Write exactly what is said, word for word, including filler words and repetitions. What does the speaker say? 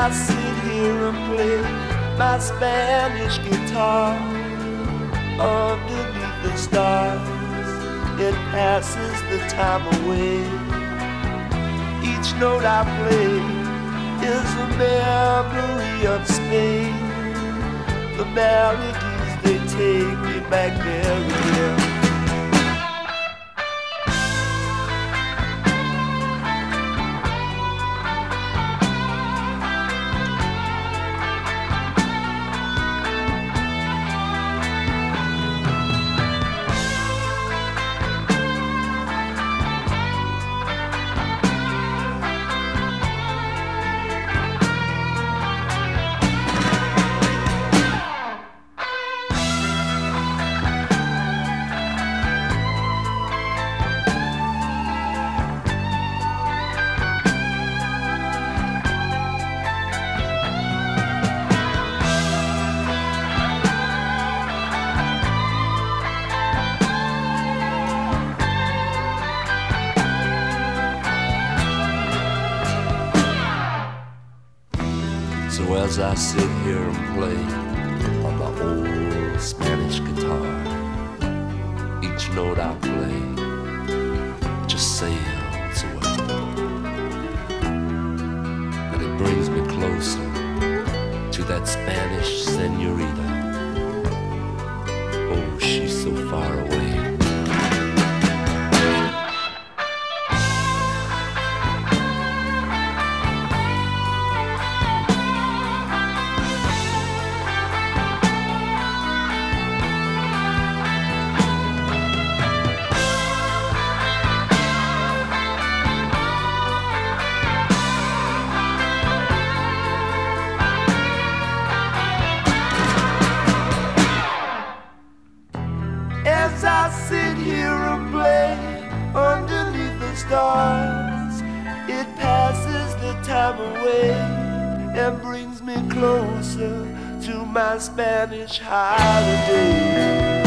I sit here and play my Spanish guitar underneath the stars, it passes the time away. Each note I play is a memory of Spain. The melodies, they take me back there again. So as I sit here and play on my old Spanish guitar, each note I play just sails away, and it brings me closer to that Spanish señorita. Oh, she's so far away. As I sit here and play underneath the stars, it passes the time away and brings me closer to my Spanish holiday.